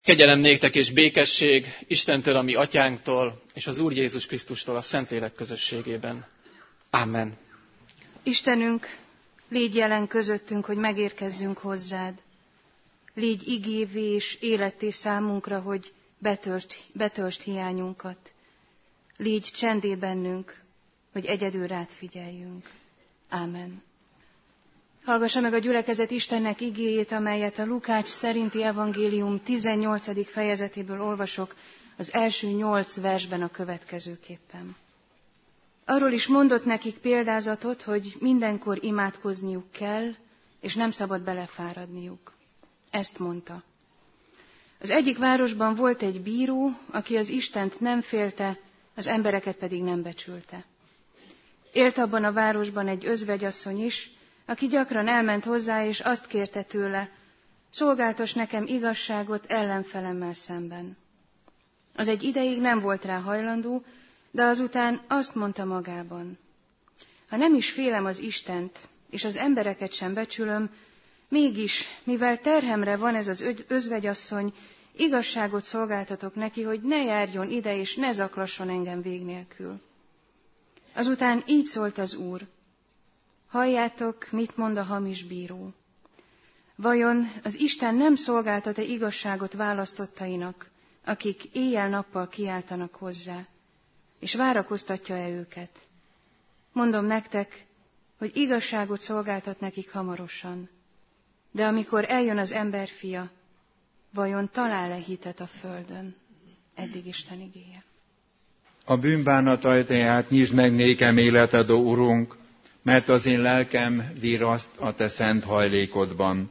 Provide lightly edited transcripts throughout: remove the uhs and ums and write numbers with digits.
Kegyelem néktek és békesség Istentől, a mi atyánktól, és az Úr Jézus Krisztustól a Szentlélek közösségében. Amen. Istenünk, légy jelen közöttünk, hogy megérkezzünk hozzád. Légy igévé és életté számunkra, hogy betöltsd hiányunkat. Légy csendé bennünk, hogy egyedül rád figyeljünk. Ámen. Hallgassa meg a gyülekezet Istennek igéjét, amelyet a Lukács szerinti evangélium 18. fejezetéből olvasok, az első 8 versben a következőképpen. Arról is mondott nekik példázatot, hogy mindenkor imádkozniuk kell, és nem szabad belefáradniuk. Ezt mondta. Az egyik városban volt egy bíró, aki az Istent nem félte, az embereket pedig nem becsülte. Élt abban a városban egy özvegyasszony is, aki gyakran elment hozzá, és azt kérte tőle, szolgáltass nekem igazságot ellenfelemmel szemben. Az egy ideig nem volt rá hajlandó, de azután azt mondta magában, ha nem is félem az Istent, és az embereket sem becsülöm, mégis, mivel terhemre van ez az özvegyasszony, igazságot szolgáltatok neki, hogy ne járjon ide, és ne zaklasson engem vég nélkül. Azután így szólt az Úr, halljátok, mit mond a hamis bíró. Vajon az Isten nem szolgáltat-e igazságot választottainak, akik éjjel-nappal kiáltanak hozzá, és várakoztatja-e őket? Mondom nektek, hogy igazságot szolgáltat nekik hamarosan. De amikor eljön az emberfia, vajon talál-e hitet a földön? Eddig Isten igéje. A bűnbánat ajtaját nyisd meg nékem, életadó Urunk, mert az én lelkem viraszt a te szent hajlékodban.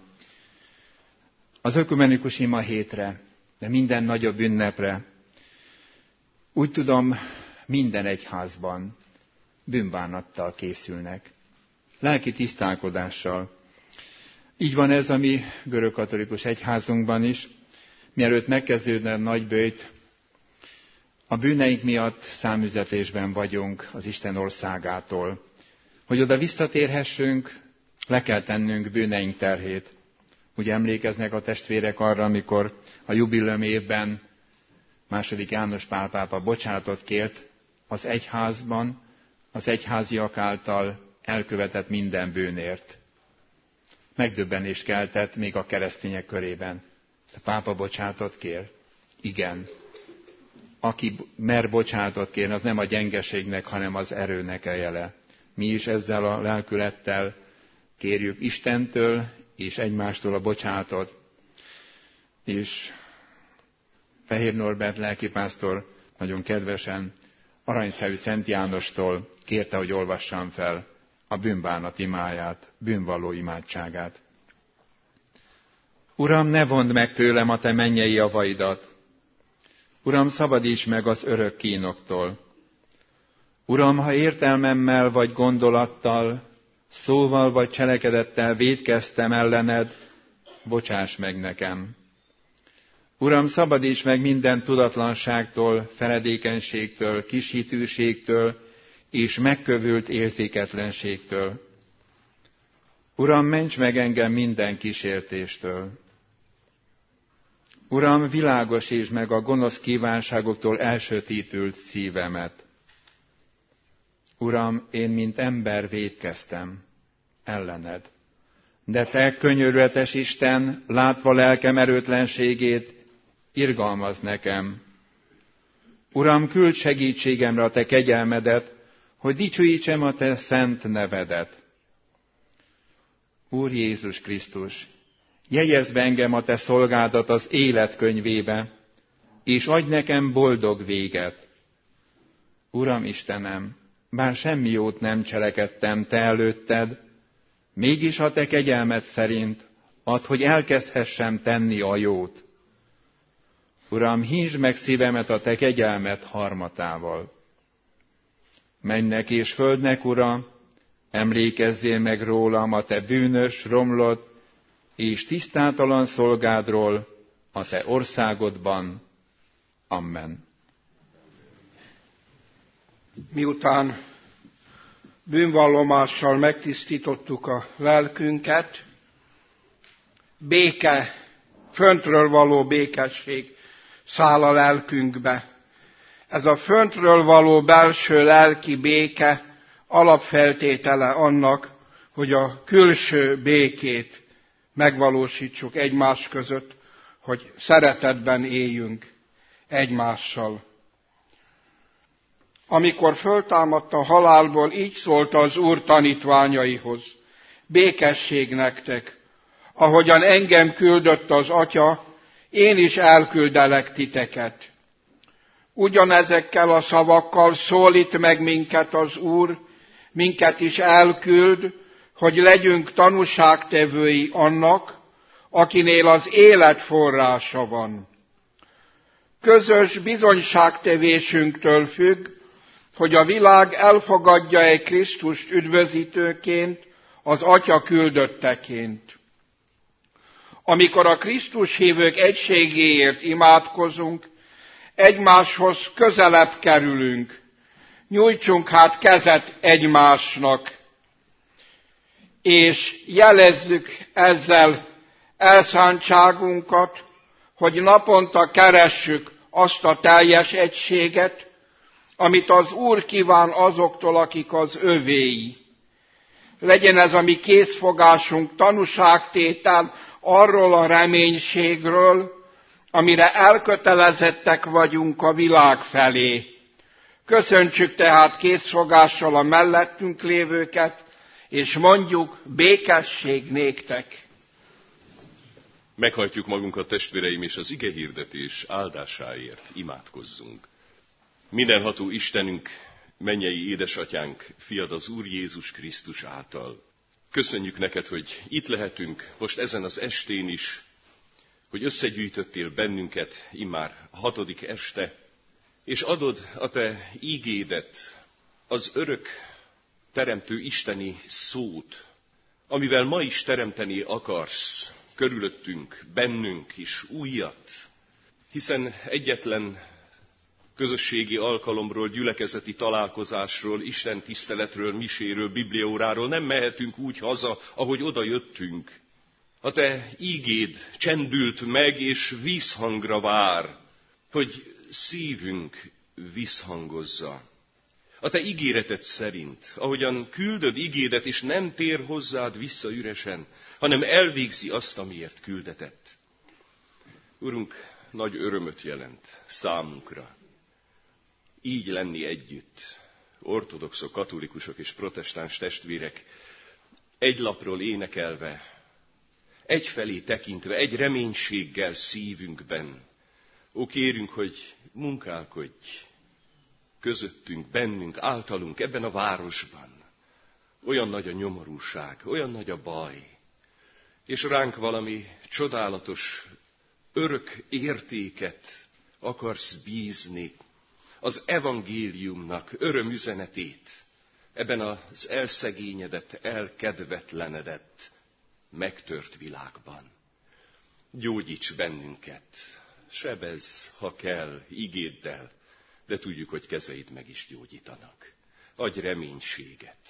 Az ökumenikus ima hétre, de minden nagyobb ünnepre, úgy tudom, minden egyházban bűnbánattal készülnek, lelki tisztálkodással. Így van ez a mi görögkatolikus egyházunkban is, mielőtt megkezdődne a nagyböjt, a bűneink miatt számüzetésben vagyunk az Isten országától. Hogy oda visszatérhessünk, le kell tennünk bűneink terhét. Ugye emlékeznek a testvérek arra, amikor a jubileum évben II. János Pál pápa bocsánatot kért az egyházban, az egyháziak által elkövetett minden bűnért. Megdöbbenést keltett még a keresztények körében. A pápa bocsánatot kér? Igen. Aki mer bocsánatot kérni, az nem a gyengeségnek, hanem az erőnek a jele. Mi is ezzel a lelkülettel kérjük Istentől és egymástól a bocsánatot. És Fehér Norbert lelkipásztor nagyon kedvesen Aranyszevű Szent Jánostól kérte, hogy olvassam fel a bűnbánat imáját, bűnvalló imádságát. Uram, ne vondd meg tőlem a te mennyei javaidat. Uram, szabadíts meg az örök kínoktól. Uram, ha értelmemmel vagy gondolattal, szóval vagy cselekedettel vétkeztem ellened, bocsáss meg nekem. Uram, szabadíts meg minden tudatlanságtól, feledékenységtől, kishitűségtől és megkövült érzéketlenségtől. Uram, ments meg engem minden kísértéstől. Uram, világosítsd meg a gonosz kívánságoktól elsötétült szívemet. Uram, én mint ember vétkeztem ellened. De te, könyörületes Isten, látva lelkem erőtlenségét, irgalmazd nekem. Uram, küld segítségemre a te kegyelmedet, hogy dicsőítsem a te szent nevedet. Úr Jézus Krisztus, jegyezd be engem a te szolgádat az élet könyvébe, és adj nekem boldog véget. Uram Istenem, bár semmi jót nem cselekedtem te előtted, mégis a te kegyelmed szerint add, hogy elkezdhessem tenni a jót. Uram, hízd meg szívemet a te kegyelmed harmatával. Mennek és földnek, Ura, emlékezzél meg rólam a te bűnös, romlott és tisztátalan szolgádról a te országodban. Amen. Miután bűnvallomással megtisztítottuk a lelkünket, béke föntről való békesség száll a lelkünkbe. Ez a föntről való belső lelki béke alapfeltétele annak, hogy a külső békét megvalósítsuk egymás között, hogy szeretetben éljünk egymással. Amikor föltámadt a halálból, így szólt az Úr tanítványaihoz: békesség nektek, ahogyan engem küldött az Atya, én is elküldelek titeket. Ugyanezekkel a szavakkal szólít meg minket az Úr, minket is elküld, hogy legyünk tanúságtevői annak, akinél az élet forrása van. Közös bizonyságtevésünktől függ, hogy a világ elfogadja-e Krisztust üdvözítőként, az Atya küldötteként. Amikor a Krisztus hívők egységéért imádkozunk, egymáshoz közelebb kerülünk. Nyújtsunk hát kezet egymásnak, és jelezzük ezzel elszántságunkat, hogy naponta keressük azt a teljes egységet, amit az Úr kíván azoktól, akik az övéi. Legyen ez a mi készfogásunk tanúságtétel arról a reménységről, amire elkötelezettek vagyunk a világ felé. Köszöntsük tehát készfogással a mellettünk lévőket, és mondjuk: békesség néktek! Meghajtjuk magunkat, testvéreim, és az igehirdetés áldásáért imádkozzunk. Mindenható Istenünk, mennyei édesatyánk, fiad az Úr Jézus Krisztus által. Köszönjük neked, hogy itt lehetünk most ezen az estén is, hogy összegyűjtöttél bennünket immár 6. este, és adod a te ígédet, az örök teremtő isteni szót, amivel ma is teremteni akarsz körülöttünk, bennünk is újat, hiszen egyetlen közösségi alkalomról, gyülekezeti találkozásról, Isten tiszteletről, miséről, bibliaóráról nem mehetünk úgy haza, ahogy oda jöttünk. A te ígéd csendült meg, és vízhangra vár, hogy szívünk visszhangozza. A te ígéreted szerint, ahogyan küldöd ígédet, és nem tér hozzád vissza üresen, hanem elvégzi azt, amiért küldetett. Urunk, nagy örömöt jelent számunkra így lenni együtt, ortodoxok, katolikusok és protestáns testvérek, egy lapról énekelve, egyfelé tekintve, egy reménységgel szívünkben. Ó, kérünk, hogy munkálkodj közöttünk, bennünk, általunk, ebben a városban. Olyan nagy a nyomorúság, olyan nagy a baj, és ránk valami csodálatos, örök értéket akarsz bízni, az evangéliumnak örömüzenetét ebben az elszegényedett, elkedvetlenedett, megtört világban. Gyógyíts bennünket, sebezz, ha kell, igéddel, de tudjuk, hogy kezeid meg is gyógyítanak. Adj reménységet,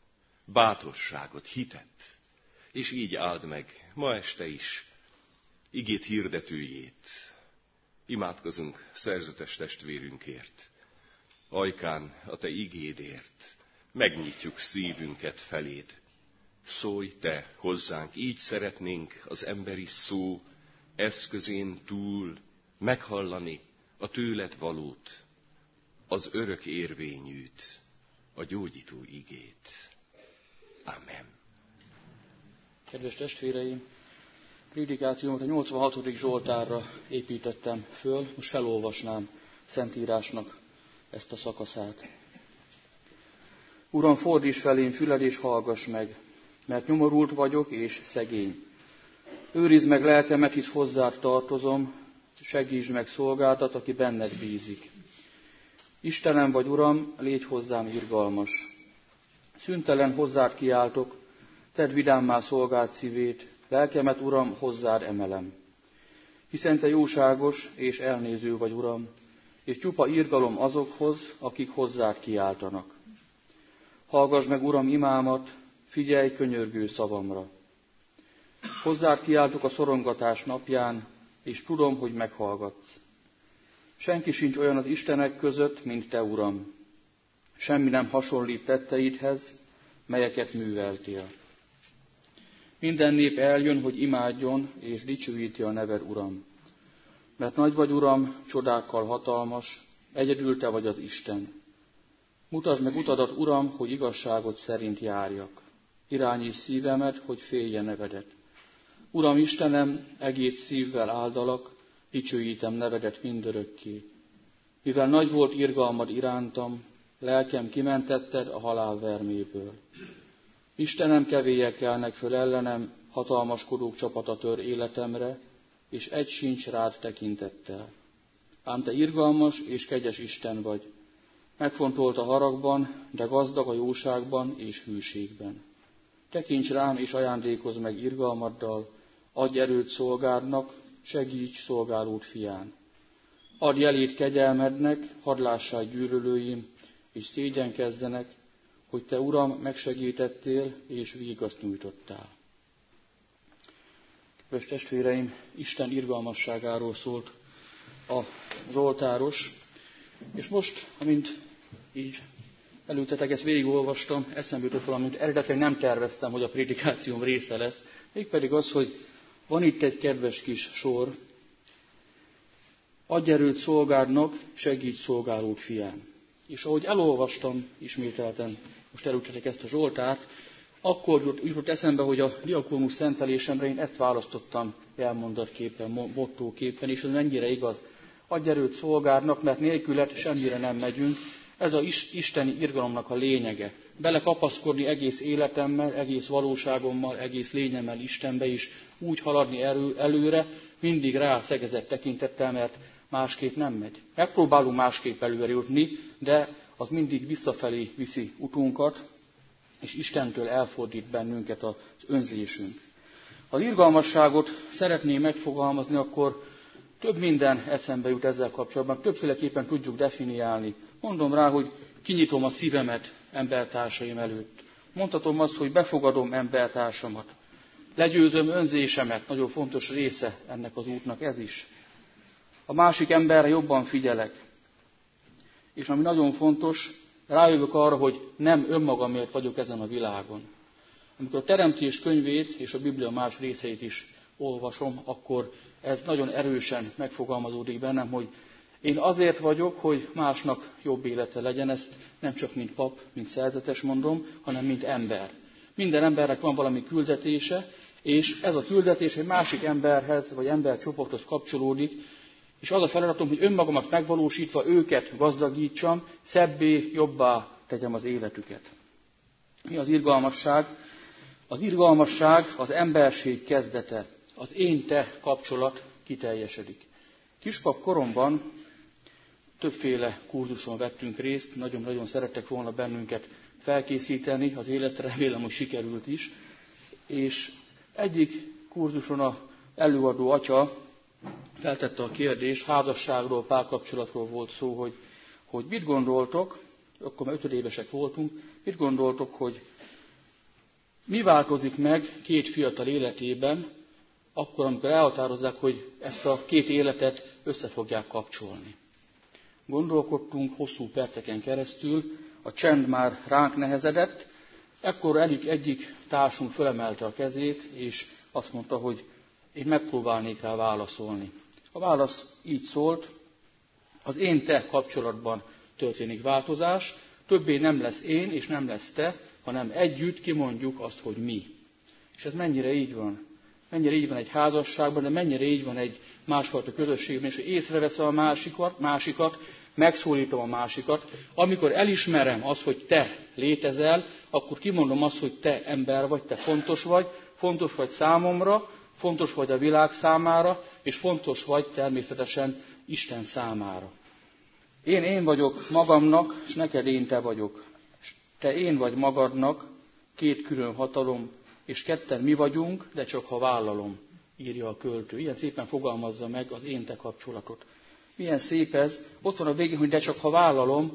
bátorságot, hitet, és így áld meg ma este is igét hirdetőjét. Imádkozunk szerzetes testvérünkért, Ajkán, a te igédért, megnyitjuk szívünket feléd. Szólj te hozzánk, így szeretnénk az emberi szó eszközén túl meghallani a tőled valót, az örök érvényűt, a gyógyító igét. Amen. Kedves testvéreim, prédikációmat a 86. Zsoltárra építettem föl, most felolvasnám Szentírásnak ezt a szakaszát. Uram, fordíts felém füled és hallgass meg, mert nyomorult vagyok és szegény. Őrizd meg lelkemet, hisz hozzád tartozom, segítsd meg szolgáltat, aki benned bízik. Istenem vagy, Uram, légy hozzám irgalmas. Szüntelen hozzád kiáltok, tedd vidámmá szolgált szívét, lelkemet, Uram, hozzád emelem. Hiszen te jóságos és elnéző vagy, Uram, és csupa irgalom azokhoz, akik hozzád kiáltanak. Hallgass meg, Uram, imámat, figyelj könyörgő szavamra. Hozzád kiáltok a szorongatás napján, és tudom, hogy meghallgatsz. Senki sincs olyan az Istenek között, mint te, Uram. Semmi nem hasonlít tetteidhez, melyeket műveltél. Minden nép eljön, hogy imádjon, és dicsőíti a neved, Uram. Mert nagy vagy, Uram, csodákkal hatalmas, egyedül te vagy az Isten. Mutasd meg utadat, Uram, hogy igazságod szerint járjak. Irányíts szívemet, hogy félje nevedet. Uram Istenem, egész szívvel áldalak, dicsőítem nevedet mindörökké. Mivel nagy volt irgalmad irántam, lelkem kimentetted a halál verméből. Istenem, kevélyek kelnek föl ellenem, hatalmaskodók csapata tör életemre, és egy sincs rád tekintettel. Ám te irgalmas és kegyes Isten vagy, megfontolt a haragban, de gazdag a jóságban és hűségben. Tekints rám és ajándékozz meg irgalmaddal, adj erőt szolgádnak, segíts szolgálód fián. Adj jelét kegyelmednek, hadd lássák gyűlölőim, és szégyenkezzenek, hogy te, Uram, megsegítettél és vígaszt nyújtottál. Kedves testvéreim, Isten irgalmasságáról szólt a zsoltáros, és most, amint így előttetek ezt végigolvastam, eszembe jutott valamit, eredetileg nem terveztem, hogy a prédikációm része lesz, mégpedig az, hogy van itt egy kedves kis sor, adj erőt szolgádnak, segíts szolgálód fián. És ahogy elolvastam ismételten, most előttetek ezt a zsoltárt, akkor jutott eszembe, hogy a diakónus szentelésemre én ezt választottam elmondatképpen, mottóképpen, és ez mennyire igaz. Adj erőt szolgádnak, mert nélkület semmire nem megyünk. Ez az isteni irgalomnak a lényege. Belekapaszkodni egész életemmel, egész valóságommal, egész lényemmel Istenbe is, úgy haladni előre, mindig rá szegezett tekintettel, mert másképp nem megy. Megpróbálunk másképp előre jutni, de az mindig visszafelé viszi utunkat, és Istentől elfordít bennünket az önzésünk. Ha az irgalmasságot szeretném megfogalmazni, akkor több minden eszembe jut ezzel kapcsolatban, többféleképpen tudjuk definiálni. Mondom rá, hogy kinyitom a szívemet embertársaim előtt. Mondhatom azt, hogy befogadom embertársamat. Legyőzöm önzésemet, nagyon fontos része ennek az útnak ez is. A másik emberre jobban figyelek. És ami nagyon fontos, rájövök arra, hogy nem önmagamért vagyok ezen a világon. Amikor a Teremtés könyvét és a Biblia más részeit is olvasom, akkor ez nagyon erősen megfogalmazódik bennem, hogy én azért vagyok, hogy másnak jobb élete legyen, ezt nem csak mint pap, mint szerzetes mondom, hanem mint ember. Minden embernek van valami küldetése, és ez a küldetés egy másik emberhez, vagy embercsoporthoz kapcsolódik, és az a feladatom, hogy önmagamat megvalósítva őket gazdagítsam, szebbé, jobbá tegyem az életüket. Mi az irgalmasság? Az irgalmasság az emberség kezdete, az én-te kapcsolat kiteljesedik. Kispap koromban többféle kurzuson vettünk részt, nagyon-nagyon szerettek volna bennünket felkészíteni az életre, remélem, hogy sikerült is. És egyik kurzuson az előadó atya feltette a kérdést, házasságról, párkapcsolatról volt szó, hogy mit gondoltok, akkor már 5 évesek voltunk, mit gondoltok, hogy mi változik meg 2 fiatal életében, akkor, amikor elhatározzák, hogy ezt a 2 életet össze fogják kapcsolni. Gondolkodtunk hosszú perceken keresztül, a csend már ránk nehezedett, ekkor egyik társunk fölemelte a kezét, és azt mondta, hogy én megpróbálnék rá válaszolni. A válasz így szólt, az én-te kapcsolatban történik változás, többé nem lesz én és nem lesz te, hanem együtt kimondjuk azt, hogy mi. És ez mennyire így van? Mennyire így van egy házasságban, de mennyire így van egy másfajta közösségben, és hogy észreveszem a másikat, megszólítom a másikat. Amikor elismerem azt, hogy te létezel, akkor kimondom azt, hogy te ember vagy, te fontos vagy számomra, fontos vagy a világ számára, és fontos vagy természetesen Isten számára. Én vagyok magamnak, és neked én te vagyok. Te én vagy magadnak, 2 külön hatalom, és ketten mi vagyunk, de csak ha vállalom, írja a költő. Ilyen szépen fogalmazza meg az én-te kapcsolatot. Milyen szép ez, ott van a végén, hogy de csak ha vállalom,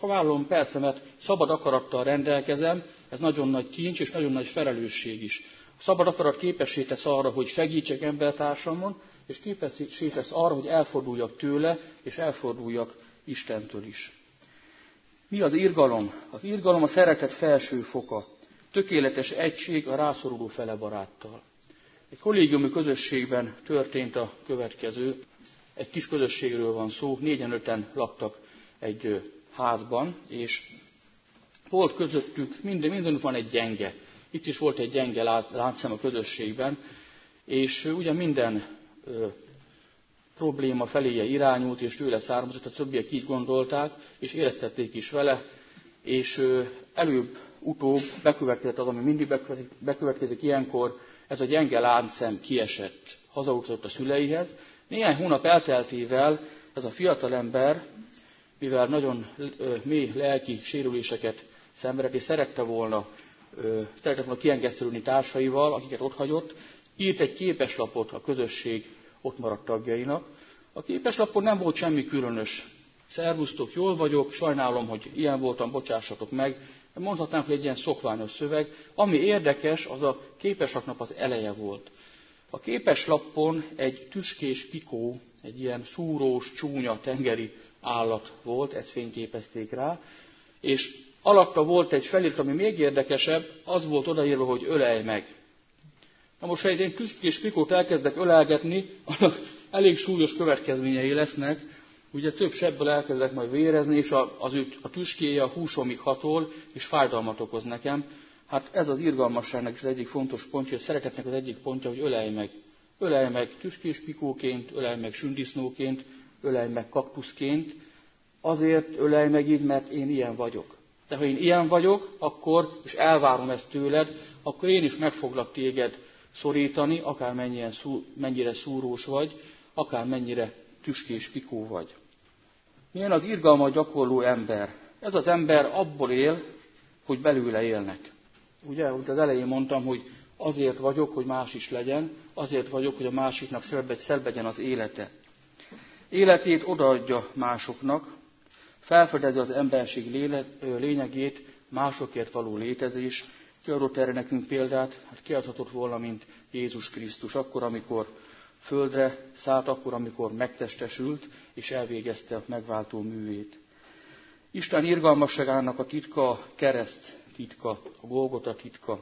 persze, mert szabad akarattal rendelkezem, ez nagyon nagy kincs és nagyon nagy felelősség is. Szabad akarat képessé tesz arra, hogy segítsek embertársamon, és képessé tesz arra, hogy elforduljak tőle, és elforduljak Istentől is. Mi az irgalom? Az irgalom a szeretet felső foka. Tökéletes egység a rászoruló fele baráttal. Egy kollégiumi közösségben történt a következő. Egy kis közösségről van szó, 4-5 laktak egy házban, és volt közöttük, mindenütt van egy gyenge. Itt is volt egy gyenge láncszem a közösségben, és ugye minden probléma feléje irányult, és tőle származott, a többiek így gondolták, és éreztették is vele, és előbb-utóbb bekövetkezett az, ami mindig bekövetkezik ilyenkor, ez a gyenge láncszem kiesett, hazautazott a szüleihez. Néhány hónap elteltével ez a fiatalember, mivel nagyon mély lelki sérüléseket szenvedett, és szerette volna kiengesztelődni társaival, akiket ott hagyott, írt egy képeslapot a közösség ott maradt tagjainak. A képeslapon nem volt semmi különös. Szervusztok, jól vagyok, sajnálom, hogy ilyen voltam, bocsássatok meg. Mondhatnánk, hogy egy ilyen szokványos szöveg. Ami érdekes, az a képeslapnak az eleje volt. A képeslapon egy tüskés pikó, egy ilyen szúrós, csúnya tengeri állat volt, ezt fényképezték rá, és alatta volt egy felirat, ami még érdekesebb, az volt odaírva, hogy ölelj meg. Na most, ha egy ilyen tüskés pikót elkezdek ölelgetni, annak elég súlyos következményei lesznek, ugye több sebből elkezdek majd vérezni, és a tüskéje a húsomig hatol, és fájdalmat okoz nekem. Hát ez az irgalmasságnak is az egyik fontos pontja, a szeretetnek az egyik pontja, hogy ölelj meg. Ölelj meg tüskés pikóként, ölelj meg sündisznóként, ölelj meg kaktuszként. Azért ölelj meg így, mert én ilyen vagyok. De ha én ilyen vagyok, akkor, és elvárom ezt tőled, akkor én is meg foglak téged szorítani, akármennyire szúrós vagy, akármennyire tüskés pikó vagy. Milyen az irgalmat gyakorló ember? Ez az ember abból él, hogy belőle élnek. Ugye, ahogy az elején mondtam, hogy azért vagyok, hogy más is legyen, azért vagyok, hogy a másiknak szebb legyen az élete. Életét odaadja másoknak, felfedezi az emberiség lényegét, másokért való létezés. Ki adott erre nekünk példát? Hát kiadhatott volna, mint Jézus Krisztus, akkor, amikor földre szállt, akkor, amikor megtestesült, és elvégezte a megváltó művét. Isten irgalmasságának a titka a kereszt titka, a Golgota titka.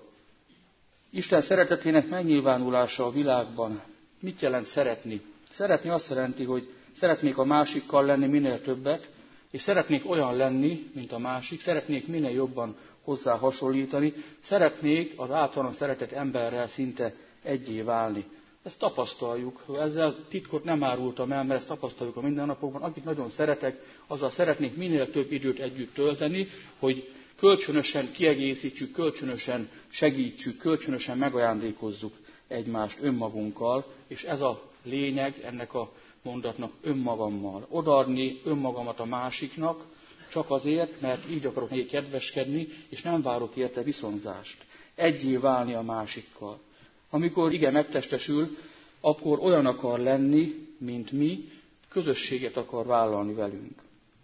Isten szeretetének megnyilvánulása a világban. Mit jelent szeretni? Szeretni azt jelenti, hogy szeretnék a másikkal lenni minél többet, és szeretnék olyan lenni, mint a másik, szeretnék minél jobban hozzá hasonlítani, szeretnék az általam szeretett emberrel szinte egyé válni. Ezt tapasztaljuk, ezzel titkot nem árultam el, mert ezt tapasztaljuk a mindennapokban. Akit nagyon szeretek, azzal szeretnék minél több időt együtt tölteni, hogy kölcsönösen kiegészítsük, kölcsönösen segítsük, kölcsönösen megajándékozzuk egymást önmagunkkal, és ez a lényeg ennek a mondatnak, önmagammal. Odaadni önmagamat a másiknak, csak azért, mert így akarok neki kedveskedni, és nem várok érte viszonzást. Egyé válni a másikkal. Amikor ige megtestesül, akkor olyan akar lenni, mint mi, közösséget akar vállalni velünk.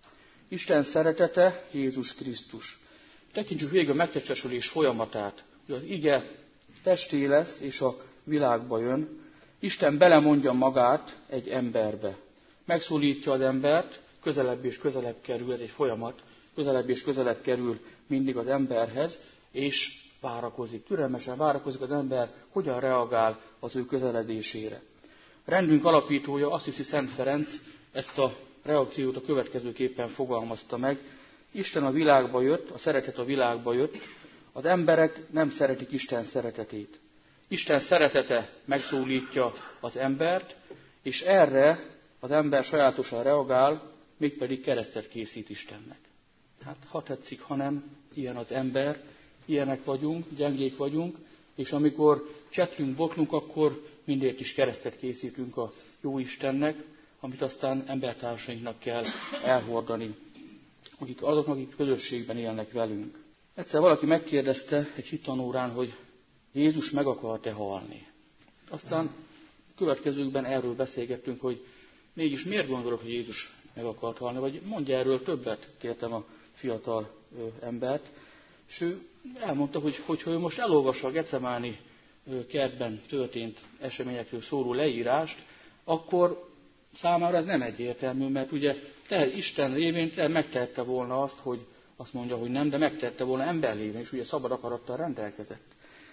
Isten szeretete Jézus Krisztus. Tekintsük végig a megtestesülés folyamatát. Az ige testé lesz, és a világba jön. Isten belemondja magát egy emberbe. Megszólítja az embert, közelebb és közelebb kerül, ez egy folyamat, közelebb és közelebb kerül mindig az emberhez, és várakozik, türelmesen várakozik az ember, hogyan reagál az ő közeledésére. A rendünk alapítója, azt hiszi Szent Ferenc, ezt a reakciót a következőképpen fogalmazta meg. Isten a világba jött, a szeretet a világba jött, az emberek nem szeretik Isten szeretetét. Isten szeretete megszólítja az embert, és erre az ember sajátosan reagál, mégpedig keresztet készít Istennek. Hát ha tetszik, ha nem, ilyen az ember, ilyenek vagyunk, gyengék vagyunk, és amikor csetlünk, botlunk, akkor mindért is keresztet készítünk a jó Istennek, amit aztán embertársainknak kell elhordani, azoknak, akik közösségben élnek velünk. Egyszer valaki megkérdezte egy hittanórán, hogy Jézus meg akart-e halni. Aztán következőkben erről beszélgettünk, hogy mégis miért gondolok, hogy Jézus meg akart halni, vagy mondja erről többet, kértem a fiatal embert, és ő elmondta, hogy ő most elolvassa a Getsemáni kertben történt eseményekről szóló leírást, akkor számára ez nem egyértelmű, mert ugye Isten révén megtehette volna azt, hogy azt mondja, hogy nem, de megtehette volna ember révén, és ugye szabad akarattal rendelkezett.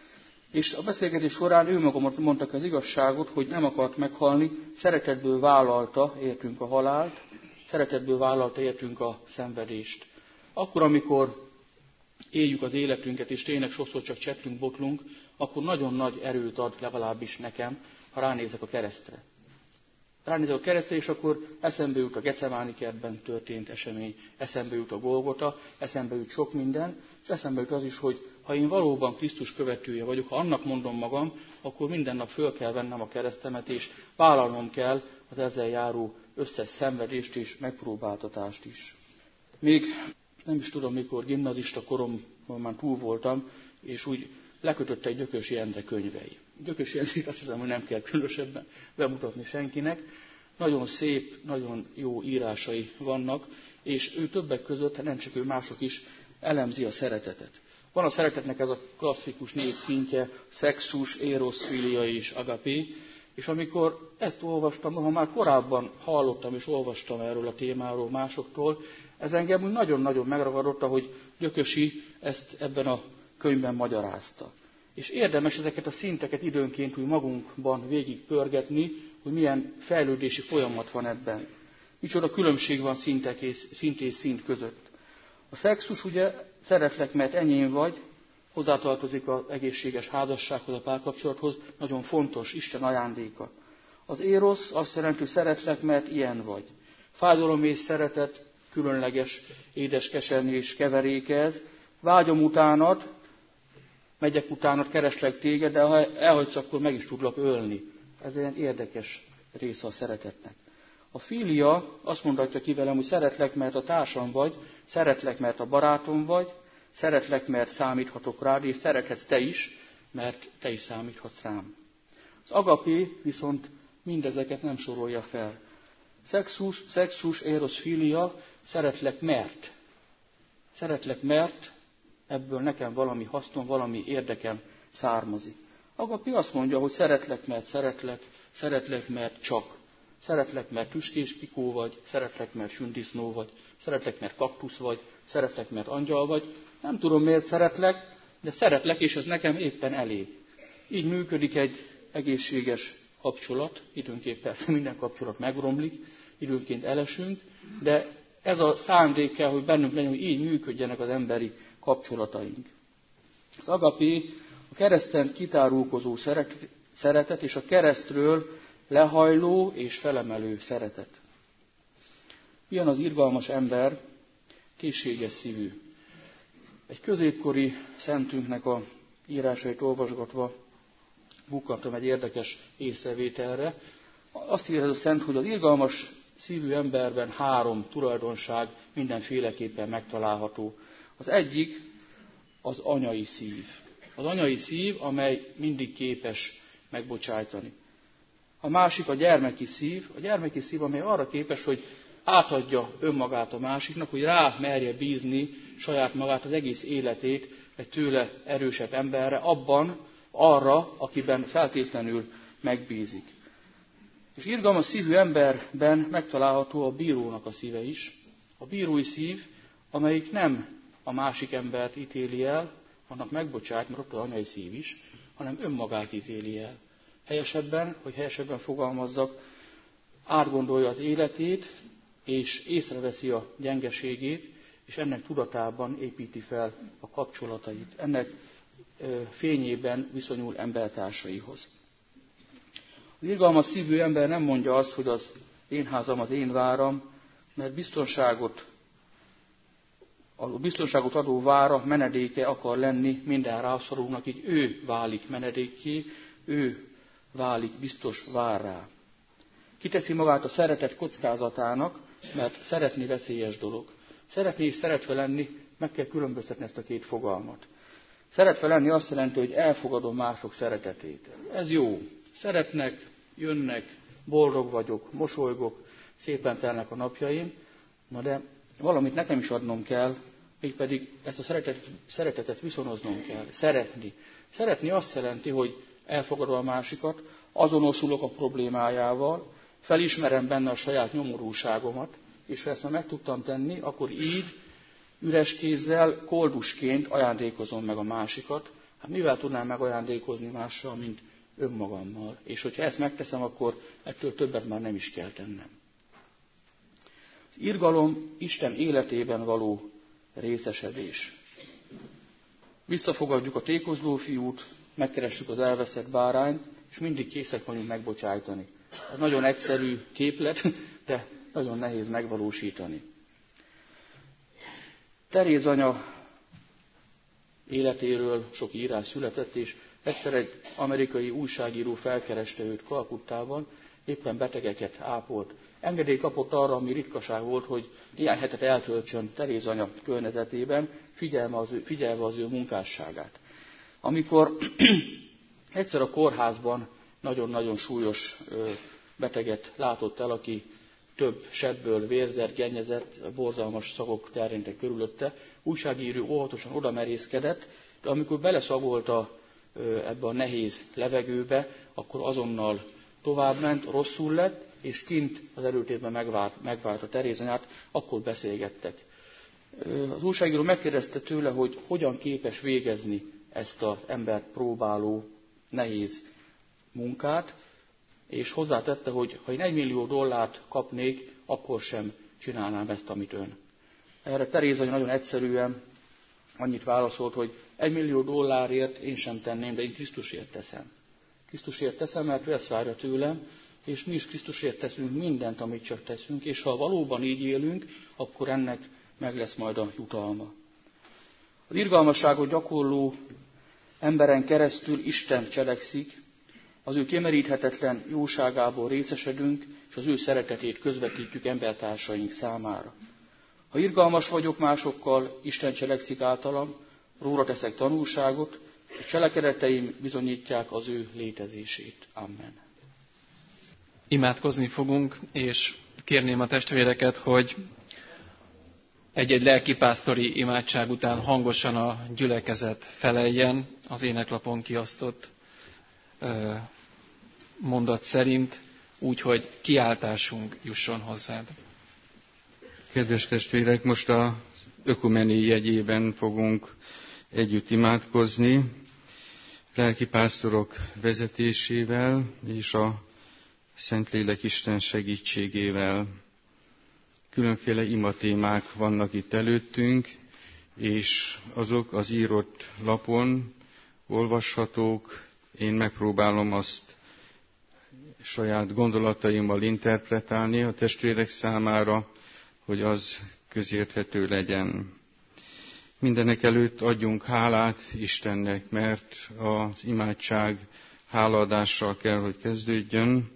És a beszélgetés során ő maga mondtak az igazságot, hogy nem akart meghalni, szeretetből vállalta, értünk a halált, szeretetből vállalta, értünk a szenvedést. Akkor, amikor éljük az életünket, és tényleg sokszor csak csettünk, botlunk, akkor nagyon nagy erőt ad, legalábbis nekem, ha ránézek a keresztre. Ránézek a keresztre, és akkor eszembe jut a Gecemáni kertben történt esemény, eszembe jut a Golgota, eszembe jut sok minden, és eszembe jut az is, hogy ha én valóban Krisztus követője vagyok, ha annak mondom magam, akkor minden nap föl kell vennem a keresztemet, és vállalnom kell az ezzel járó összes szenvedést és megpróbáltatást is. Még nem is tudom, mikor gimnazista koromban már túl voltam, és úgy lekötött egy Gyökösi Endre könyvei. Gyökösi Endrét azt hiszem, hogy nem kell különösebben bemutatni senkinek. Nagyon szép, nagyon jó írásai vannak, és ő többek között, nem csak ő, mások is elemzi a szeretetet. Van a szeretetnek ez a klasszikus 4 szintje, szexus, érosz, filia és agapé, és amikor ezt olvastam, ha már korábban hallottam és olvastam erről a témáról másoktól, ez engem úgy nagyon-nagyon megragadott, ahogy Gyökösi ezt ebben a könyvben magyarázta. És érdemes ezeket a szinteket időnként úgy magunkban végig pörgetni, hogy milyen fejlődési folyamat van ebben. Micsoda különbség van szint és szint között. A szexus ugye szeretlek, mert enyém vagy, hozzátartozik az egészséges házassághoz, a párkapcsolathoz, nagyon fontos, Isten ajándéka. Az érosz azt jelenti, hogy szeretlek, mert ilyen vagy. Fájdalom és szeretet, különleges, édes, kesernyés keverékez. Vágyom utánad, megyek utánad, kereslek téged, de ha elhagysz, akkor meg is tudlak ölni. Ez egy érdekes része a szeretetnek. A filia azt mondatja ki velem, hogy szeretlek, mert a társam vagy, szeretlek, mert a barátom vagy, szeretlek, mert számíthatok rád, és szerethetsz te is, mert te is számíthatsz rám. Az agapé viszont mindezeket nem sorolja fel. Szexus, érosz, filia, szeretlek, mert ebből nekem valami hasznom, valami érdekem származik. Agapé azt mondja, hogy szeretlek, mert csak. Szeretlek, mert tüskés pikó vagy, szeretlek, mert sündisznó vagy, szeretlek, mert kaktusz vagy, szeretlek, mert angyal vagy. Nem tudom, miért szeretlek, de szeretlek, és ez nekem éppen elég. Így működik egy egészséges kapcsolat, időnként persze minden kapcsolat megromlik, időnként elesünk, de ez a szándék kell, hogy bennünk legyen, hogy így működjenek az emberi kapcsolataink. Az agapé a kereszten kitárulkozó szeretet és a keresztről lehajló és felemelő szeretet. Ilyen az irgalmas ember, készséges szívű. Egy középkori szentünknek a írásait olvasgatva bukkantam egy érdekes észrevételre. Azt írja ez a szent, hogy az irgalmas szívű emberben 3 tulajdonság mindenféleképpen megtalálható. Az egyik az anyai szív. Az anyai szív, amely mindig képes megbocsájtani. A másik a gyermeki szív, amely arra képes, hogy átadja önmagát a másiknak, hogy rá merje bízni saját magát, az egész életét egy tőle erősebb emberre, arra, akiben feltétlenül megbízik. És irgalmas szívű emberben megtalálható a bírónak a szíve is. A bírói szív, amelyik nem a másik embert ítéli el, annak megbocsájt, mert ott az anyai szív is, hanem önmagát ítéli el. Helyesebben fogalmazzak, átgondolja az életét, és észreveszi a gyengeségét, és ennek tudatában építi fel a kapcsolatait. Ennek fényében viszonyul embertársaihoz. Az irgalmas szívű ember nem mondja azt, hogy az én házam az én váram, mert biztonságot adó vára, menedéke akar lenni minden rászorulnak, így ő válik menedékké, ő válik biztos várrá. Kiteszi magát a szeretet kockázatának, mert szeretni veszélyes dolog. Szeretni és szeretve lenni, meg kell különböztetni ezt a 2 fogalmat. Szeretve lenni azt jelenti, hogy elfogadom mások szeretetét. Ez jó. Szeretnek, jönnek, boldog vagyok, mosolygok, szépen telnek a napjaim, na de valamit nekem is adnom kell, mégpedig ezt a szeretetet viszonoznom kell. Szeretni. Szeretni azt jelenti, hogy elfogadva a másikat, azonosulok a problémájával, felismerem benne a saját nyomorúságomat, és ha ezt már meg tudtam tenni, akkor így üres kézzel, koldusként ajándékozom meg a másikat. Hát mivel tudnám megajándékozni mással, mint önmagammal? És hogyha ezt megteszem, akkor ettől többet már nem is kell tennem. Az irgalom Isten életében való részesedés. Visszafogadjuk a tékozló fiút, megkeressük az elveszett bárányt, és mindig készek vagyunk megbocsájtani. Ez nagyon egyszerű képlet, de nagyon nehéz megvalósítani. Teréz anya életéről sok írás született, és egyszer egy amerikai újságíró felkereste őt Kalkuttában, éppen betegeket ápolt. Engedély kapott arra, ami ritkaság volt, hogy néhány hetet eltöltsön Teréz anya környezetében, figyelve az ő munkásságát. Amikor egyszer a kórházban nagyon-nagyon súlyos beteget látott el, aki több sebből vérzett, gennyezett, borzalmas szagok terjedtek körülötte, újságíró óvatosan oda merészkedett, de amikor beleszagolta ebbe a nehéz levegőbe, akkor azonnal továbbment, rosszul lett, és kint az előtérben megvárta Teréz anyát, akkor beszélgettek. Az újságíró megkérdezte tőle, hogy hogyan képes végezni ezt az embert próbáló nehéz munkát, és hozzátette, hogy ha én $1 millió kapnék, akkor sem csinálnám ezt, amit ön. Erre Teréz anya nagyon egyszerűen annyit válaszolt, hogy $1 millió én sem tenném, de én Krisztusért teszem. Krisztusért teszem, mert ő ezt várja tőlem, és mi is Krisztusért teszünk mindent, amit csak teszünk, és ha valóban így élünk, akkor ennek meg lesz majd a jutalma. Az irgalmasságot gyakorló emberen keresztül Isten cselekszik, az ő kimeríthetetlen jóságából részesedünk, és az ő szeretetét közvetítjük embertársaink számára. Ha irgalmas vagyok másokkal, Isten cselekszik általam, róla teszek tanulságot, és cselekedeteim bizonyítják az ő létezését. Amen. Imádkozni fogunk, és kérném a testvéreket, hogy egy-egy lelkipásztori imádság után hangosan a gyülekezet feleljen az éneklapon kiosztott mondat szerint, úgy, hogy kiáltásunk jusson hozzád. Kedves testvérek, most az ökumeni jegyében fogunk együtt imádkozni, lelkipásztorok vezetésével és a Szentlélek Isten segítségével. Különféle imatémák vannak itt előttünk, és azok az írott lapon olvashatók. Én megpróbálom azt saját gondolataimmal interpretálni a testvérek számára, hogy az közérthető legyen. Mindenek előtt adjunk hálát Istennek, mert az imádság hálaadással kell, hogy kezdődjön,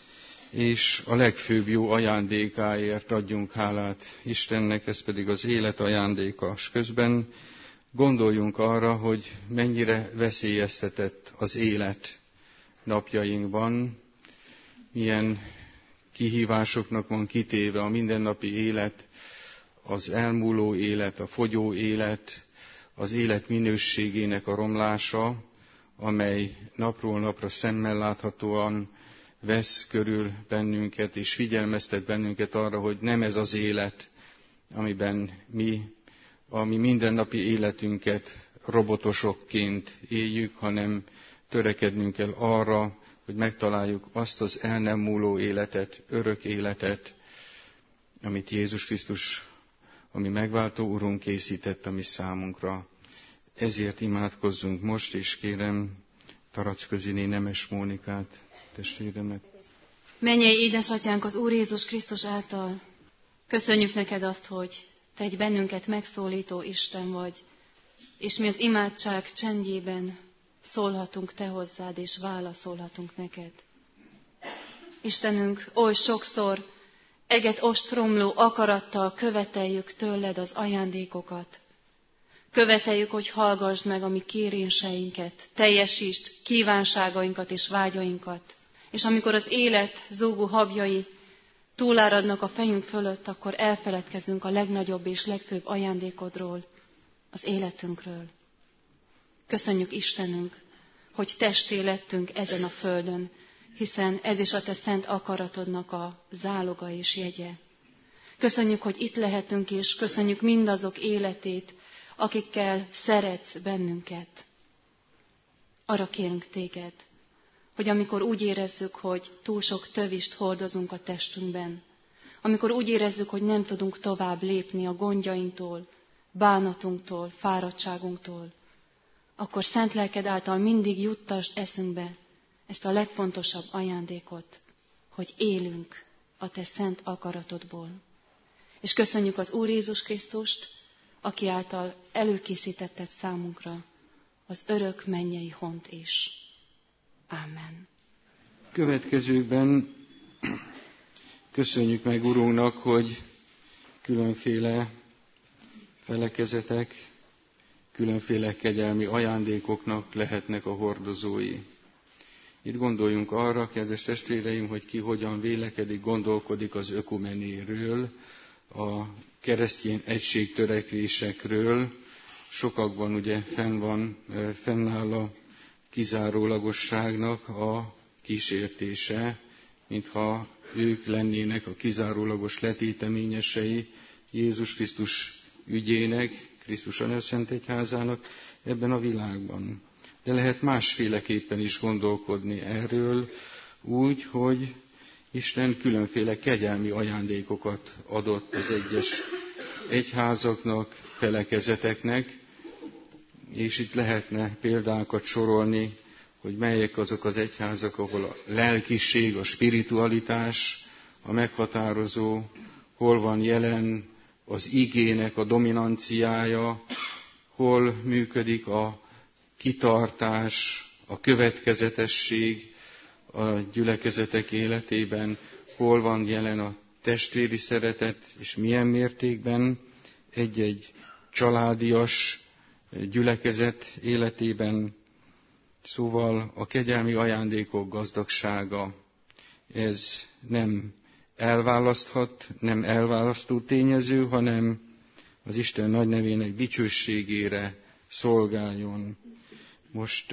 és a legfőbb jó ajándékáért adjunk hálát Istennek, ez pedig az élet ajándéka. És közben gondoljunk arra, hogy mennyire veszélyeztetett az élet napjainkban, milyen kihívásoknak van kitéve a mindennapi élet, az elmúló élet, a fogyó élet, az élet minőségének a romlása, amely napról napra szemmel láthatóan vesz körül bennünket, és figyelmeztet bennünket arra, hogy nem ez az élet, amiben mi a mi mindennapi életünket robotosokként éljük, hanem törekednünk kell arra, hogy megtaláljuk azt az el nem múló életet, örök életet, amit Jézus Krisztus, ami megváltó Urunk készített a mi számunkra. Ezért imádkozzunk most, és kérem Taracköziné Nemes Mónikát, testvéremet. Mennyei édesatyánk az Úr Jézus Krisztus által, köszönjük neked azt, hogy te egy bennünket megszólító Isten vagy, és mi az imádság csendjében szólhatunk te hozzád, és válaszolhatunk neked. Istenünk, oly sokszor eget ostromló akarattal követeljük tőled az ajándékokat. Követeljük, hogy hallgassd meg a mi kéréseinket, teljesítsd kívánságainkat és vágyainkat. És amikor az élet zúgó habjai túláradnak a fejünk fölött, akkor elfeledkezünk a legnagyobb és legfőbb ajándékodról, az életünkről. Köszönjük Istenünk, hogy testé lettünk ezen a földön, hiszen ez is a te szent akaratodnak a záloga és jegye. Köszönjük, hogy itt lehetünk, és köszönjük mindazok életét, akikkel szeretsz bennünket. Arra kérünk téged, hogy amikor úgy érezzük, hogy túl sok tövist hordozunk a testünkben, amikor úgy érezzük, hogy nem tudunk tovább lépni a gondjainktól, bánatunktól, fáradtságunktól, akkor szent lelked által mindig juttasd eszünkbe ezt a legfontosabb ajándékot, hogy élünk a te szent akaratodból. És köszönjük az Úr Jézus Krisztust, aki által előkészítetted számunkra az örök mennyei hont is. Amen. Következőkben köszönjük meg Urunknak, hogy különféle felekezetek, különféle kegyelmi ajándékoknak lehetnek a hordozói. Itt gondoljunk arra, kedves testvéreim, hogy ki hogyan vélekedik, gondolkodik az ökumenéről, a keresztény egységtörekvésekről. Sokakban ugye fennáll a kizárólagosságnak a kísértése, mintha ők lennének a kizárólagos letéteményesei Jézus Krisztus ügyének, Krisztus Anyaszent Egyházának ebben a világban. De lehet másféleképpen is gondolkodni erről, úgy, hogy Isten különféle kegyelmi ajándékokat adott az egyes egyházaknak, felekezeteknek, és itt lehetne példákat sorolni, hogy melyek azok az egyházak, ahol a lelkiség, a spiritualitás a meghatározó, hol van jelen az igének a dominanciája, hol működik a kitartás, a következetesség a gyülekezetek életében, hol van jelen a testvéri szeretet, és milyen mértékben egy-egy családias gyülekezet életében. Szóval a kegyelmi ajándékok gazdagsága, ez nem elválaszthat, nem elválasztó tényező, hanem az Isten nagy nevének dicsőségére szolgáljon. Most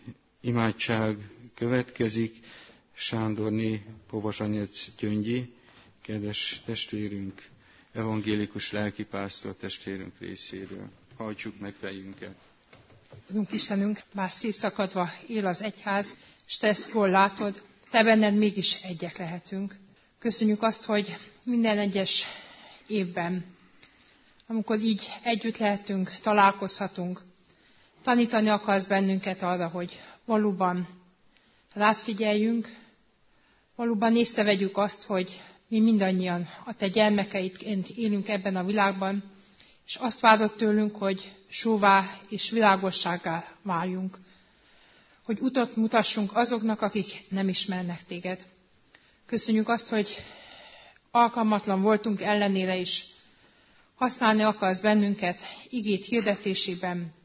imádság következik. Sándorné Povazsanyec Gyöngyi, kedves testvérünk, evangélikus lelkipásztor testvérünk részéről. Hajtsuk meg fejünket. Urunk Istenünk, már szétszakadva él az egyház, és te ezt jól látod, te benned mégis egyek lehetünk. Köszönjük azt, hogy minden egyes évben, amikor így együtt lehetünk, találkozhatunk, tanítani akarsz bennünket arra, hogy valóban rád figyeljünk, valóban észrevegyük azt, hogy mi mindannyian a te gyermekeidként élünk ebben a világban, és azt várod tőlünk, hogy sóvá és világossággá váljunk, hogy utat mutassunk azoknak, akik nem ismernek téged. Köszönjük azt, hogy alkalmatlan voltunk ellenére is használni akarsz bennünket igét hirdetésében,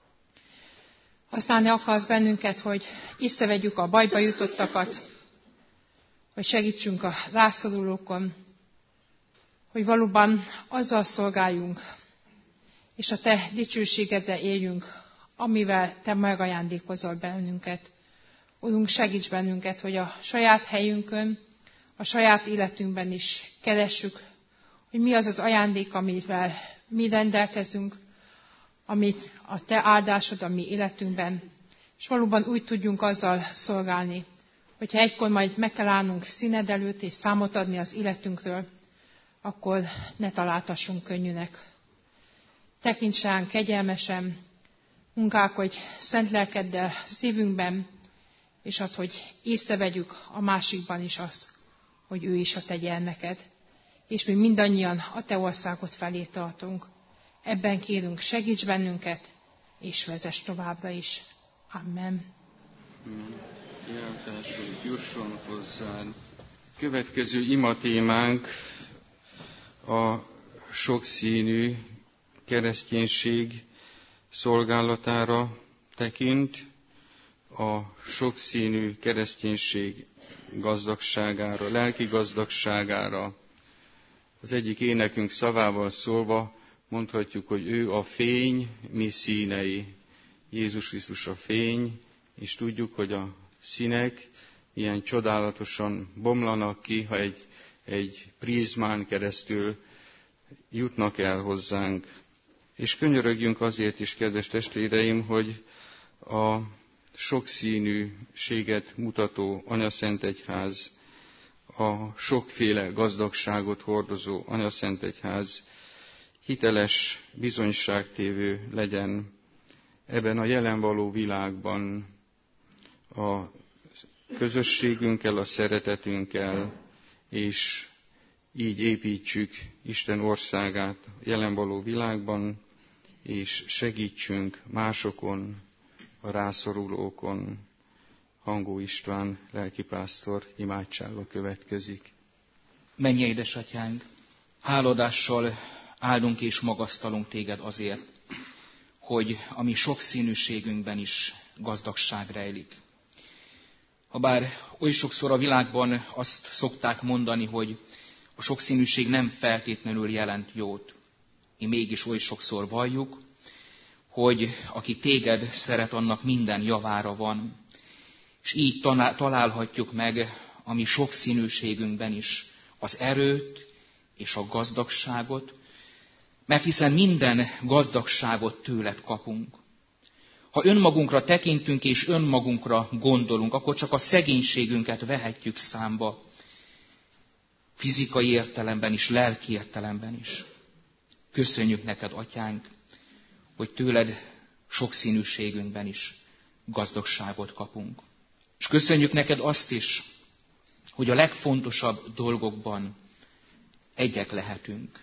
használni akarsz bennünket, hogy észrevegyük a bajba jutottakat, hogy segítsünk a rászorulókon, hogy valóban azzal szolgáljunk, és a te dicsőségeddel éljünk, amivel te megajándékozol bennünket. Urunk, segíts bennünket, hogy a saját helyünkön, a saját életünkben is keressük, hogy mi az az ajándék, amivel mi rendelkezünk, amit a te áldásod a mi életünkben, és valóban úgy tudjunk azzal szolgálni, hogyha egykor majd meg kell állnunk színed előtt és számot adni az életünkről, akkor ne találtassunk könnyűnek. Tekints ránk kegyelmesen, munkálkodj szent lelkeddel szívünkben, és add, hogy észrevegyük a másikban is azt, hogy ő is a te gyermeked, és mi mindannyian a te országod felé tartunk. Ebben kérünk, segíts bennünket, és vezess továbbra is. Amen. Kiáltásunk jusson hozzád. Következő imatémánk a sokszínű kereszténység szolgálatára tekint, a sokszínű kereszténység gazdagságára, lelki gazdagságára. Az egyik énekünk szavával szólva mondhatjuk, hogy ő a fény, mi színei. Jézus Krisztus a fény, és tudjuk, hogy a színek ilyen csodálatosan bomlanak ki, ha egy prizmán keresztül jutnak el hozzánk. És könyörögjünk azért is, kedves testvéreim, hogy a sokszínűséget mutató Anyaszentegyház, a sokféle gazdagságot hordozó Anyaszentegyház hiteles bizonyságtévő legyen ebben a jelen való világban, a közösségünkkel, a szeretetünkkel, és így építsük Isten országát a jelen való világban, és segítsünk másokon, a rászorulókon. Hangó István lelkipásztor imádsága következik. Mennyei édesatyánk, háladással áldunk és magasztalunk téged azért, hogy a mi sokszínűségünkben is gazdagság rejlik. Habár oly sokszor a világban azt szokták mondani, hogy a sokszínűség nem feltétlenül jelent jót, mi mégis oly sokszor valljuk, hogy aki téged szeret, annak minden javára van, és így találhatjuk meg a mi sokszínűségünkben is az erőt és a gazdagságot, mert hiszen minden gazdagságot tőled kapunk. Ha önmagunkra tekintünk és önmagunkra gondolunk, akkor csak a szegénységünket vehetjük számba, fizikai értelemben is, lelki értelemben is. Köszönjük neked, atyánk, hogy tőled sokszínűségünkben is gazdagságot kapunk. És köszönjük neked azt is, hogy a legfontosabb dolgokban egyek lehetünk.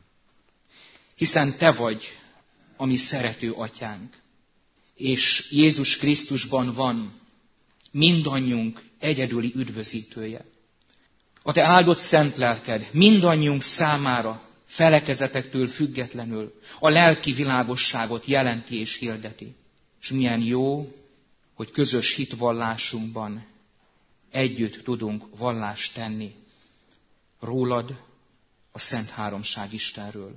Hiszen te vagy a mi szerető atyánk, és Jézus Krisztusban van mindannyiunk egyedüli üdvözítője. A te áldott szent lelked mindannyiunk számára felekezetektől függetlenül a lelki világosságot jelenti és hirdeti. És milyen jó, hogy közös hitvallásunkban együtt tudunk vallást tenni rólad, a Szent Háromság Istenről.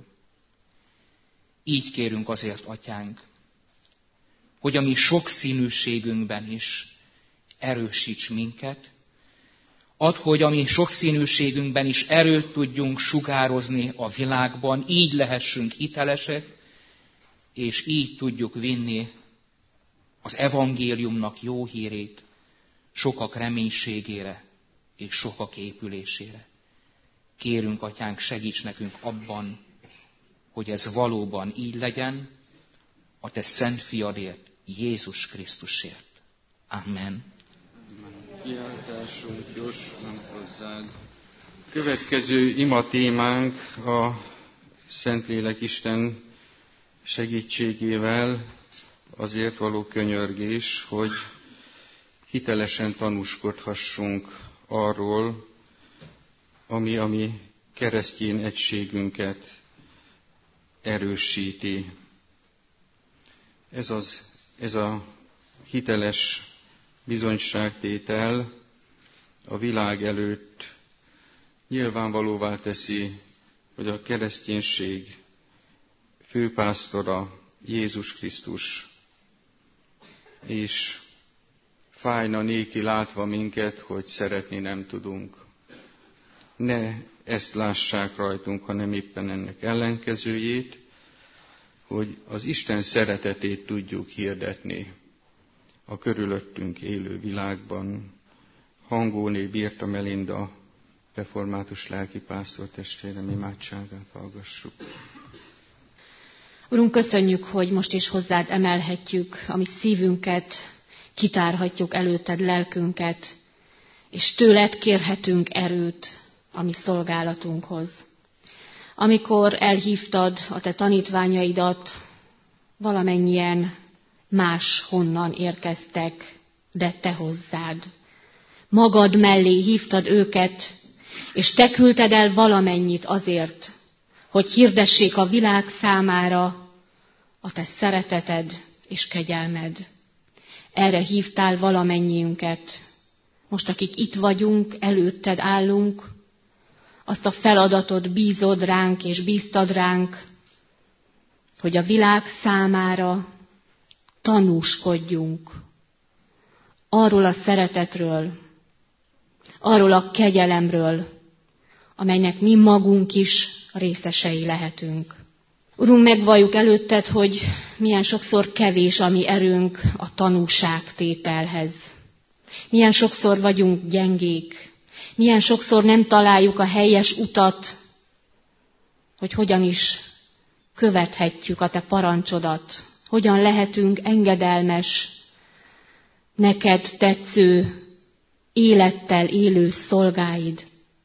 Így kérünk azért, atyánk, hogy a mi sokszínűségünkben is erősíts minket, add, hogy a mi sokszínűségünkben is erőt tudjunk sugározni a világban, így lehessünk hitelesek, és így tudjuk vinni az evangéliumnak jó hírét sokak reménységére és sokak épülésére. Kérünk, atyánk, segíts nekünk abban, hogy ez valóban így legyen, a te szent fiadért, Jézus Krisztusért. Amen. Kiáltásunk gyorsan hozzád. Következő ima témánk a Szentlélek Isten segítségével azért való könyörgés, hogy hitelesen tanúskodhassunk arról, ami a mi keresztény egységünket erősíti. Ez a hiteles bizonyságtétel a világ előtt nyilvánvalóvá teszi, hogy a kereszténység főpásztora Jézus Krisztus, és fájna néki látva minket, hogy szeretni nem tudunk. Ne ezt lássák rajtunk, hanem éppen ennek ellenkezőjét, hogy az Isten szeretetét tudjuk hirdetni a körülöttünk élő világban. Hangóné Birta Melinda, református lelkipásztor testvérem imádságát hallgassuk. Urunk, köszönjük, hogy most is hozzád emelhetjük a mi szívünket, kitárhatjuk előtted lelkünket, és tőled kérhetünk erőt a mi szolgálatunkhoz. Amikor elhívtad a te tanítványaidat, valamennyien máshonnan érkeztek, de te hozzád. Magad mellé hívtad őket, és te küldted el valamennyit azért, hogy hirdessék a világ számára a te szereteted és kegyelmed. Erre hívtál valamennyiünket. Most, akik itt vagyunk, előtted állunk, azt a feladatot bízod ránk és bíztad ránk, hogy a világ számára tanúskodjunk arról a szeretetről, arról a kegyelemről, amelynek mi magunk is részesei lehetünk. Urunk, megvalljuk előtted, hogy milyen sokszor kevés a mi erőnk a tanúságtételhez. Milyen sokszor vagyunk gyengék, milyen sokszor nem találjuk a helyes utat, hogy hogyan is követhetjük a te parancsodat, hogyan lehetünk engedelmes, neked tetsző, élettel élő szolgáid.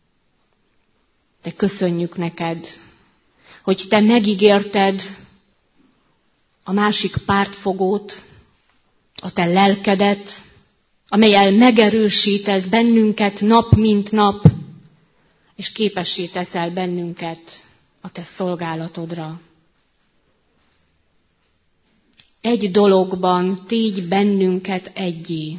De köszönjük neked, hogy te megígérted a másik pártfogót, a te lelkedet, amellyel megerősítesz bennünket nap mint nap, és képessé teszel bennünket a te szolgálatodra. Egy dologban tégy bennünket egyé,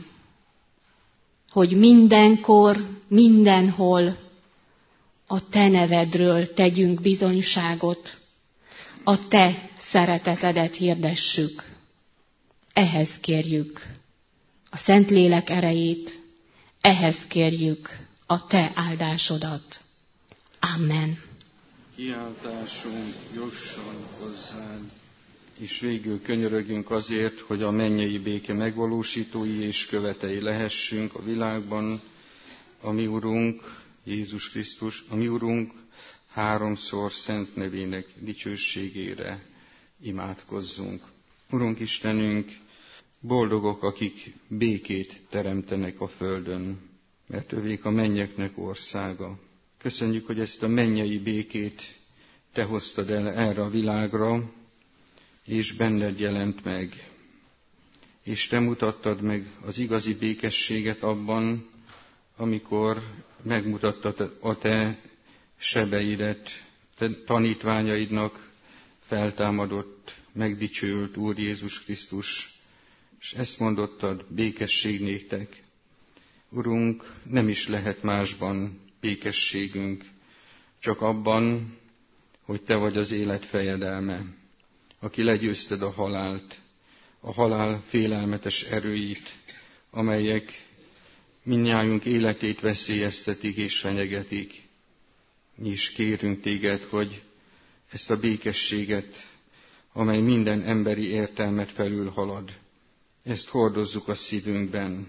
hogy mindenkor, mindenhol a te nevedről tegyünk bizonyságot, a te szeretetedet hirdessük. Ehhez kérjük a Szentlélek erejét, ehhez kérjük a te áldásodat. Amen. Kiáltásunk jusson hozzád, és végül könyörögjünk azért, hogy a mennyei béke megvalósítói és követei lehessünk a világban, a mi Urunk, Jézus Krisztus, a mi Urunk háromszor szent nevének dicsőségére imádkozzunk. Urunk Istenünk, boldogok, akik békét teremtenek a földön, mert övék a mennyeknek országa. Köszönjük, hogy ezt a mennyei békét te hoztad el erre a világra, és benned jelent meg. És te mutattad meg az igazi békességet abban, amikor megmutattad a te sebeidet, te tanítványaidnak feltámadott, megdicsőült Úr Jézus Krisztus, és ezt mondottad, békesség néktek. Urunk, nem is lehet másban békességünk, csak abban, hogy te vagy az élet fejedelme, aki legyőzted a halált, a halál félelmetes erőit, amelyek mindnyájunk életét veszélyeztetik és fenyegetik. És kérünk téged, hogy ezt a békességet, amely minden emberi értelmet felülhalad, ezt hordozzuk a szívünkben,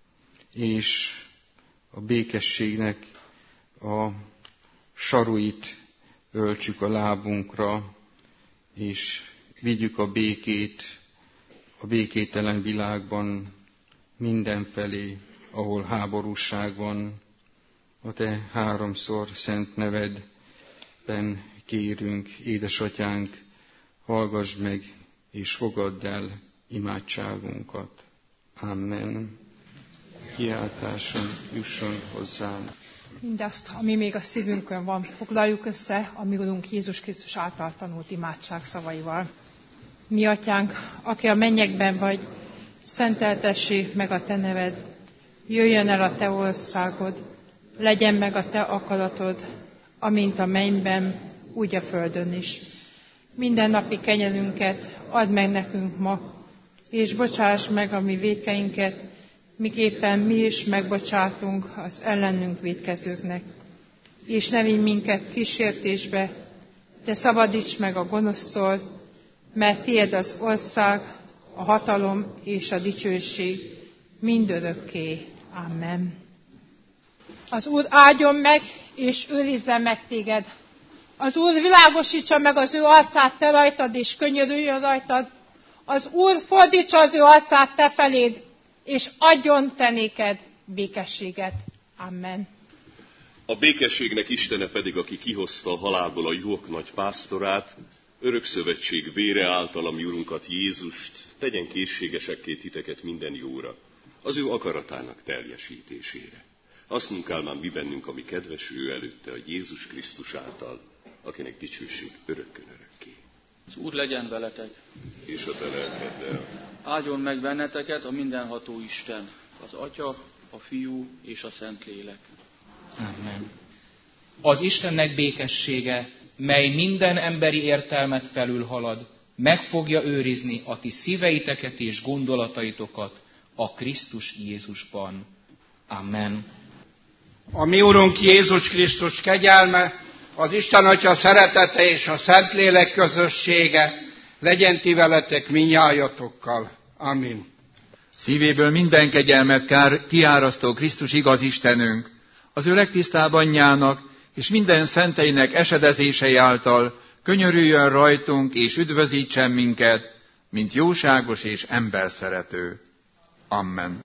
és a békességnek a saruit öltsük a lábunkra, és vigyük a békét a békételen világban mindenfelé, ahol háborúság van. A te háromszor szent nevedben kérünk, édesatyánk, hallgass meg és fogadd el imádságunkat. Amen. Kiáltáson jusson hozzám. Mindazt, ami még a szívünkön van, foglaljuk össze a mi Urunk Jézus Krisztus által tanult imádság szavaival. Mi atyánk, aki a mennyekben vagy, szenteltessék meg a te neved, jöjjön el a te országod, legyen meg a te akaratod, amint a mennyben, úgy a földön is. Mindennapi kenyerünket add meg nekünk ma, és bocsáss meg a mi vétkeinket, miképpen mi is megbocsátunk az ellenünk vétkezőknek. És ne vigy minket kísértésbe, de szabadíts meg a gonosztól, mert tiéd az ország, a hatalom és a dicsőség mindörökké. Amen. Az Úr áldjon meg, és őrizzen meg téged. Az Úr világosítsa meg az ő arcát te rajtad, és könyörüljön rajtad. Az Úr fordítsa az ő arcát te feléd, és adjon te néked békességet. Amen. A békességnek Istene pedig, aki kihozta a halálból a juhok nagy pásztorát, örökszövetség vére által a mi Urunkat Jézust, tegyen készségesekké titeket minden jóra, az ő akaratának teljesítésére. Azt munkálmán mi bennünk, ami kedves ő előtte a Jézus Krisztus által, akinek dicsőség örökkön örökké. Az Úr legyen veletek. És a te lelkeddel. Áldjon meg benneteket a mindenható Isten, az Atya, a Fiú és a Szentlélek. Amen. Az Istennek békessége, mely minden emberi értelmet felülhalad, meg fogja őrizni a ti szíveiteket és gondolataitokat a Krisztus Jézusban. Amen. A mi Urunk Jézus Krisztus kegyelme, az Isten Atya szeretete és a Szentlélek közössége legyen ti veletek minnyájatokkal. Amin. Szívéből minden kegyelmet kiárasztó Krisztus igaz Istenünk, az ő legtisztább anyjának és minden szenteinek esedezései által könyörüljön rajtunk és üdvözítsen minket, mint jóságos és emberszerető. Amen.